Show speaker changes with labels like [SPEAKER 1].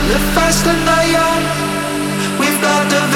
[SPEAKER 1] Live fast and die young. We've got the